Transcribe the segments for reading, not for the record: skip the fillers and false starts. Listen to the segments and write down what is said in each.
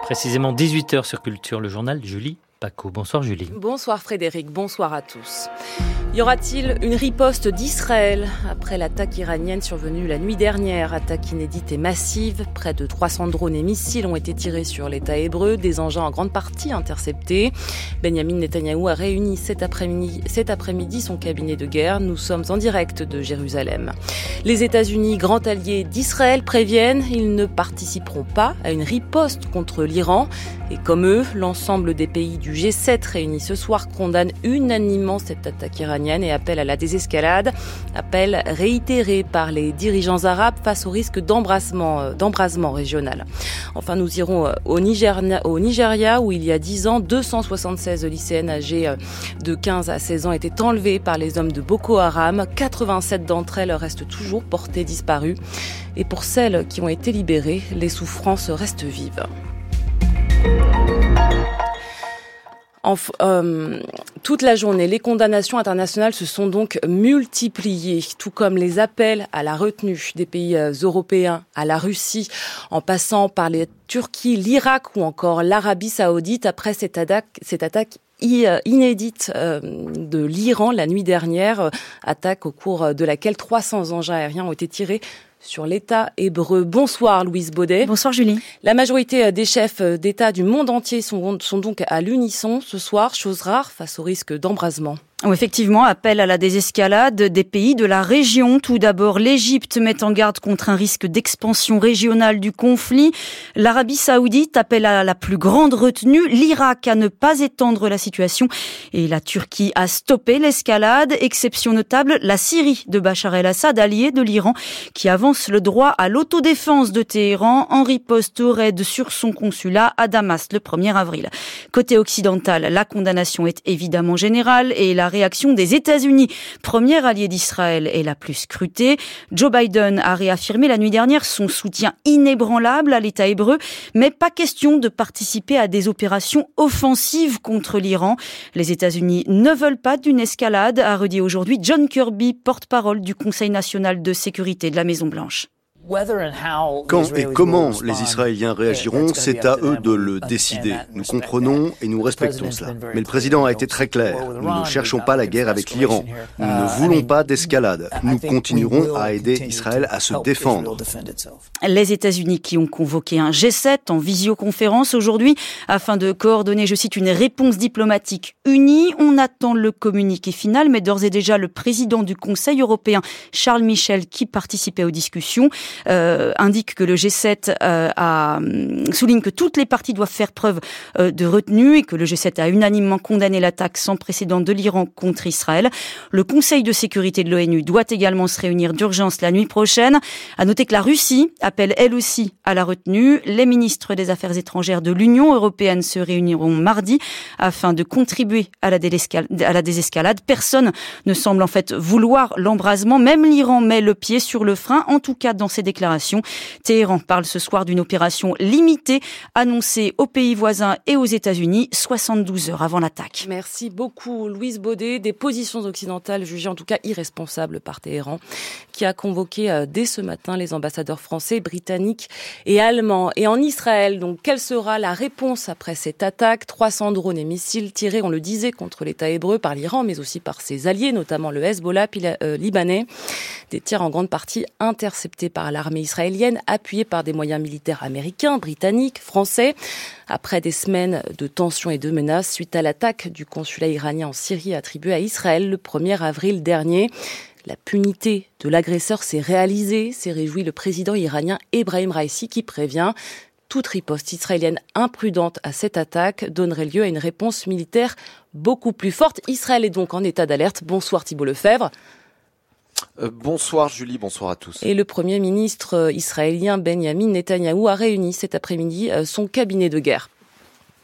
Précisément 18h sur Culture, le journal Julie Paco. Bonsoir Julie. Bonsoir Frédéric, bonsoir à tous. Y aura-t-il une riposte d'Israël après l'attaque iranienne survenue la nuit dernière? Attaque inédite et massive. Près de 300 drones et missiles ont été tirés sur l'État hébreu, des engins en grande partie interceptés. Benjamin Netanyahou a réuni cet après-midi son cabinet de guerre. Nous sommes en direct de Jérusalem. Les États-Unis, grands alliés d'Israël, préviennent, ils ne participeront pas à une riposte contre l'Iran. Et comme eux, l'ensemble des pays du G7 réunis ce soir condamnent unanimement cette attaque iranienne et appellent à la désescalade. Appel réitéré par les dirigeants arabes face au risque d'embrasement régional. Enfin, nous irons au Nigeria où il y a 10 ans, 276 lycéennes âgées de 15 à 16 ans étaient enlevées par les hommes de Boko Haram. 87 d'entre elles restent toujours portées disparues. Et pour celles qui ont été libérées, les souffrances restent vives. Toute la journée, les condamnations internationales se sont donc multipliées, tout comme les appels à la retenue des pays européens, à la Russie, en passant par la Turquie, l'Irak ou encore l'Arabie Saoudite après cette attaque inédite de l'Iran la nuit dernière, attaque au cours de laquelle 300 engins aériens ont été tirés sur l'État hébreu. Bonsoir Louise Baudet. Bonsoir Julie. La majorité des chefs d'État du monde entier sont donc à l'unisson ce soir, chose rare face au risque d'embrasement. Effectivement, appel à la désescalade des pays de la région. Tout d'abord, l'Égypte met en garde contre un risque d'expansion régionale du conflit. L'Arabie Saoudite appelle à la plus grande retenue. L'Irak à ne pas étendre la situation. Et la Turquie a stoppé l'escalade. Exception notable, la Syrie de Bachar el-Assad, allié de l'Iran, qui avance le droit à l'autodéfense de Téhéran en riposte au raid sur son consulat à Damas le 1er avril. Côté occidental, la condamnation est évidemment générale et la réaction des États-Unis, premier allié d'Israël, est la plus scrutée. Joe Biden a réaffirmé la nuit dernière son soutien inébranlable à l'État hébreu, mais pas question de participer à des opérations offensives contre l'Iran. Les États-Unis ne veulent pas d'une escalade, a redit aujourd'hui John Kirby, porte-parole du Conseil national de sécurité de la Maison-Blanche. Quand et comment les Israéliens réagiront, c'est à eux de le décider. Nous comprenons et nous respectons cela. Mais le président a été très clair. Nous ne cherchons pas la guerre avec l'Iran. Nous ne voulons pas d'escalade. Nous continuerons à aider Israël à se défendre. Les États-Unis qui ont convoqué un G7 en visioconférence aujourd'hui afin de coordonner, je cite, une réponse diplomatique unie. On attend le communiqué final, mais d'ores et déjà le président du Conseil européen, Charles Michel, qui participait aux discussions, indique que le G7 souligne que toutes les parties doivent faire preuve de retenue et que le G7 a unanimement condamné l'attaque sans précédent de l'Iran contre Israël. Le Conseil de sécurité de l'ONU doit également se réunir d'urgence la nuit prochaine. À noter que la Russie appelle elle aussi à la retenue. Les ministres des Affaires étrangères de l'Union européenne se réuniront mardi afin de contribuer à la désescalade. Personne ne semble en fait vouloir l'embrasement. Même l'Iran met le pied sur le frein, en tout cas dans ses déclarations. Téhéran parle ce soir d'une opération limitée annoncée aux pays voisins et aux États-Unis 72 heures avant l'attaque. Merci beaucoup Louise Baudet. Des positions occidentales jugées en tout cas irresponsables par Téhéran, qui a convoqué dès ce matin les ambassadeurs français, britanniques et allemands. Et en Israël, donc, quelle sera la réponse après cette attaque? 300 drones et missiles tirés, on le disait, contre l'État hébreu par l'Iran, mais aussi par ses alliés, notamment le Hezbollah libanais. Des tirs en grande partie interceptés par l'armée israélienne, appuyée par des moyens militaires américains, britanniques, français. Après des semaines de tensions et de menaces suite à l'attaque du consulat iranien en Syrie attribué à Israël le 1er avril dernier. La punité de l'agresseur s'est réalisée, s'est réjoui le président iranien Ebrahim Raïssi qui prévient. Toute riposte israélienne imprudente à cette attaque donnerait lieu à une réponse militaire beaucoup plus forte. Israël est donc en état d'alerte. Bonsoir Thibault Lefebvre. Bonsoir Julie, bonsoir à tous. Et le Premier ministre israélien Benjamin Netanyahou a réuni cet après-midi son cabinet de guerre.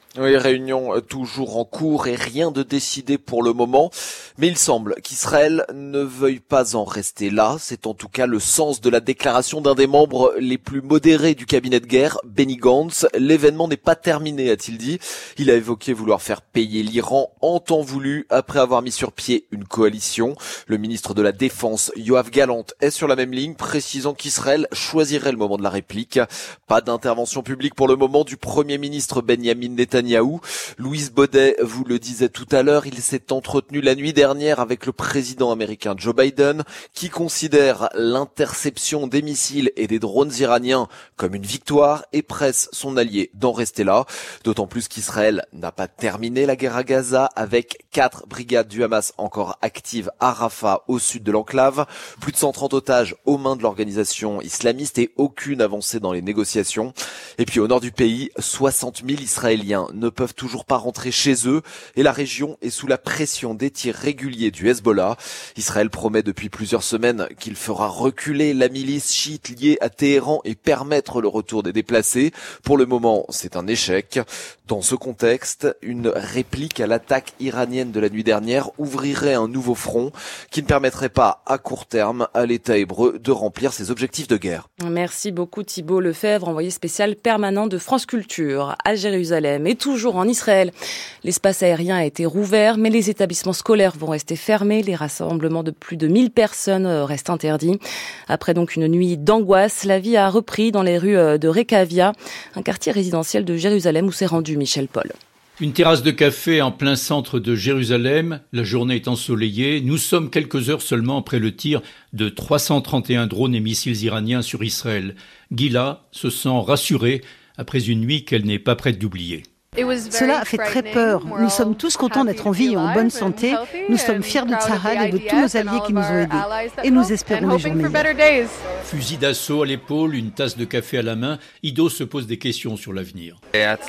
Oui, réunion toujours en cours et rien de décidé pour le moment. Mais il semble qu'Israël ne veuille pas en rester là. C'est en tout cas le sens de la déclaration d'un des membres les plus modérés du cabinet de guerre, Benny Gantz. L'événement n'est pas terminé, a-t-il dit. Il a évoqué vouloir faire payer l'Iran en temps voulu après avoir mis sur pied une coalition. Le ministre de la Défense, Yoav Gallant, est sur la même ligne, précisant qu'Israël choisirait le moment de la réplique. Pas d'intervention publique pour le moment du Premier ministre Benjamin Netanyahu. Louise Baudet vous le disait tout à l'heure, il s'est entretenu la nuit dernière avec le président américain Joe Biden, qui considère l'interception des missiles et des drones iraniens comme une victoire et presse son allié d'en rester là. D'autant plus qu'Israël n'a pas terminé la guerre à Gaza, avec 4 brigades du Hamas encore actives à Rafah, au sud de l'enclave, plus de 130 otages aux mains de l'organisation islamiste et aucune avancée dans les négociations. Et puis au nord du pays, 60 000 Israéliens ne peuvent toujours pas rentrer chez eux et la région est sous la pression des tirs réguliers du Hezbollah. Israël promet depuis plusieurs semaines qu'il fera reculer la milice chiite liée à Téhéran et permettre le retour des déplacés. Pour le moment, c'est un échec. Dans ce contexte, une réplique à l'attaque iranienne de la nuit dernière ouvrirait un nouveau front qui ne permettrait pas à court terme à l'État hébreu de remplir ses objectifs de guerre. Merci beaucoup Thibault Lefebvre, envoyé spécial permanent de France Culture à Jérusalem. Et toujours en Israël, l'espace aérien a été rouvert, mais les établissements scolaires vont rester fermés. Les rassemblements de plus de 1000 personnes restent interdits. Après donc une nuit d'angoisse, la vie a repris dans les rues de Rekavia, un quartier résidentiel de Jérusalem où s'est rendu Michel Paul. Une terrasse de café en plein centre de Jérusalem, la journée est ensoleillée. Nous sommes quelques heures seulement après le tir de 331 drones et missiles iraniens sur Israël. Gila se sent rassurée après une nuit qu'elle n'est pas prête d'oublier. Cela a fait très peur. Nous sommes tous contents d'être en vie et en bonne santé. Nous sommes fiers de Tzahal et de tous nos alliés qui nous ont aidés. Et nous espérons les jours meilleurs. Fusil d'assaut à l'épaule, une tasse de café à la main, Ido se pose des questions sur l'avenir.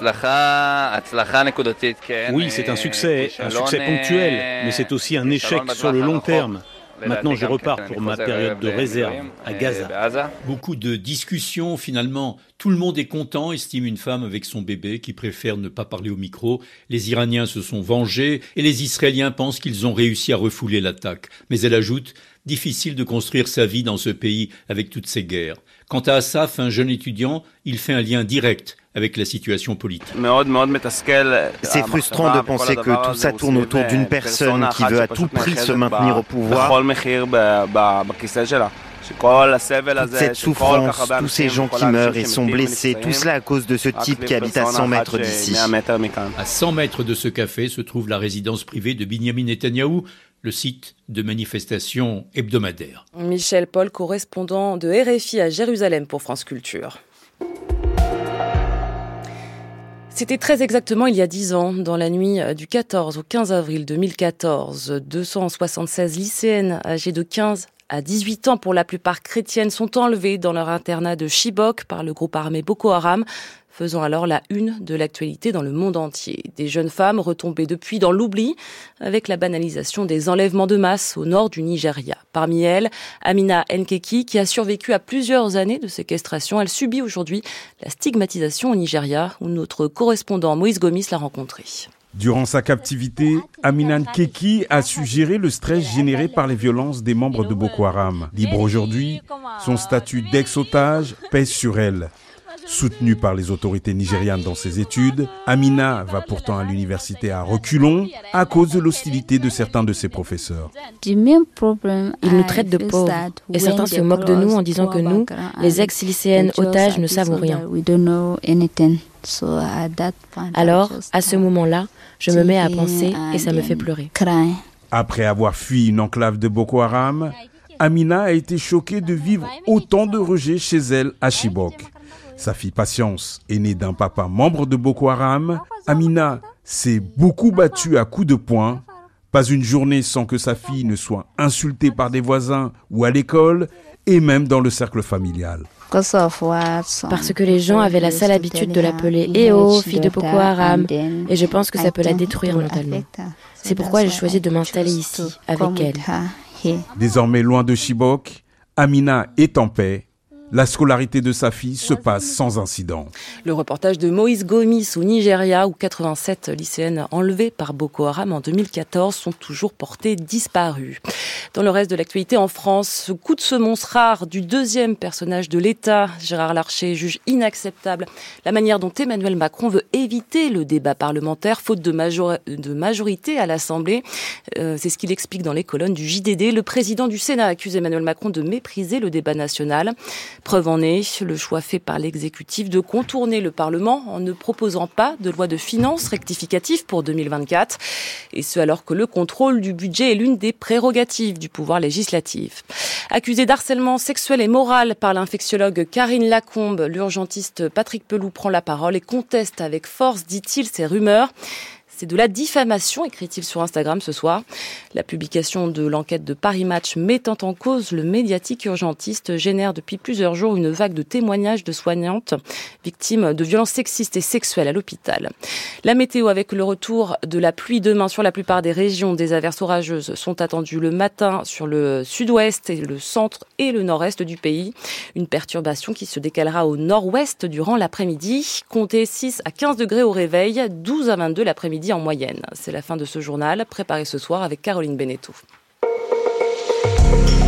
Oui, c'est un succès ponctuel, mais c'est aussi un échec sur le long terme. Maintenant, je repars pour ma période de réserve à Gaza. Beaucoup de discussions, finalement. Tout le monde est content, estime une femme avec son bébé qui préfère ne pas parler au micro. Les Iraniens se sont vengés et les Israéliens pensent qu'ils ont réussi à refouler l'attaque. Mais elle ajoute, difficile de construire sa vie dans ce pays avec toutes ces guerres. Quant à Asaf, un jeune étudiant, il fait un lien direct avec la situation politique. C'est frustrant de penser que tout ça tourne autour d'une personne qui veut à tout prix se maintenir au pouvoir. Toute cette souffrance, tous ces gens qui meurent et sont blessés, tout cela à cause de ce type qui habite à 100 mètres d'ici. À 100 mètres de ce café se trouve la résidence privée de Binyamin Netanyahou, le site de manifestations hebdomadaires. Michel Paul, correspondant de RFI à Jérusalem pour France Culture. C'était très exactement il y a 10 ans, dans la nuit du 14 au 15 avril 2014. 276 lycéennes âgées de 15 à 18 ans, pour la plupart chrétiennes, sont enlevées dans leur internat de Chibok par le groupe armé Boko Haram, faisant alors la une de l'actualité dans le monde entier. Des jeunes femmes retombées depuis dans l'oubli avec la banalisation des enlèvements de masse au nord du Nigeria. Parmi elles, Amina Nkeki, qui a survécu à plusieurs années de séquestration. Elle subit aujourd'hui la stigmatisation au Nigeria, où notre correspondant Moïse Gomis l'a rencontrée. Durant sa captivité, Amina Nkeki a su gérer le stress généré par les violences des membres de Boko Haram. Libre aujourd'hui, son statut d'ex-otage pèse sur elle. Soutenue par les autorités nigérianes dans ses études, Amina va pourtant à l'université à reculons à cause de l'hostilité de certains de ses professeurs. Ils nous traitent de pauvres et certains se moquent de nous en disant que nous, les ex-lycéennes otages, ne savons rien. Alors, à ce moment-là, je me mets à penser et ça me fait pleurer. Après avoir fui une enclave de Boko Haram, Amina a été choquée de vivre autant de rejet chez elle à Chibok. Sa fille Patience est née d'un papa membre de Boko Haram. Amina s'est beaucoup battue à coups de poing. Pas une journée sans que sa fille ne soit insultée par des voisins ou à l'école et même dans le cercle familial. Parce que les gens avaient la sale habitude de l'appeler « Eo, fille de Boko Haram » et je pense que ça peut la détruire mentalement. C'est pourquoi j'ai choisi de m'installer ici, avec elle. Désormais loin de Chibok, Amina est en paix La scolarité de sa fille se passe sans incident. Le reportage de Moïse Gomis au Nigeria, où 87 lycéennes enlevées par Boko Haram en 2014 sont toujours portées disparues. Dans le reste de l'actualité en France, ce coup de semonce rare du deuxième personnage de l'État, Gérard Larcher, juge inacceptable la manière dont Emmanuel Macron veut éviter le débat parlementaire, faute de majorité à l'Assemblée. C'est ce qu'il explique dans les colonnes du JDD. Le président du Sénat accuse Emmanuel Macron de mépriser le débat national. Preuve en est, le choix fait par l'exécutif de contourner le Parlement en ne proposant pas de loi de finances rectificative pour 2024. Et ce alors que le contrôle du budget est l'une des prérogatives du pouvoir législatif. Accusé d'harcèlement sexuel et moral par l'infectiologue Karine Lacombe, l'urgentiste Patrick Pelloux prend la parole et conteste avec force, dit-il, ces rumeurs. C'est de la diffamation, écrit-il sur Instagram ce soir. La publication de l'enquête de Paris Match mettant en cause le médiatique urgentiste génère depuis plusieurs jours une vague de témoignages de soignantes victimes de violences sexistes et sexuelles à l'hôpital. La météo avec le retour de la pluie demain sur la plupart des régions. Des averses orageuses sont attendues le matin sur le sud-ouest et le centre et le nord-est du pays. Une perturbation qui se décalera au nord-ouest durant l'après-midi. Comptez 6 à 15 degrés au réveil, 12 à 22 l'après-midi en moyenne. C'est la fin de ce journal, préparé ce soir avec Caroline Beneteau.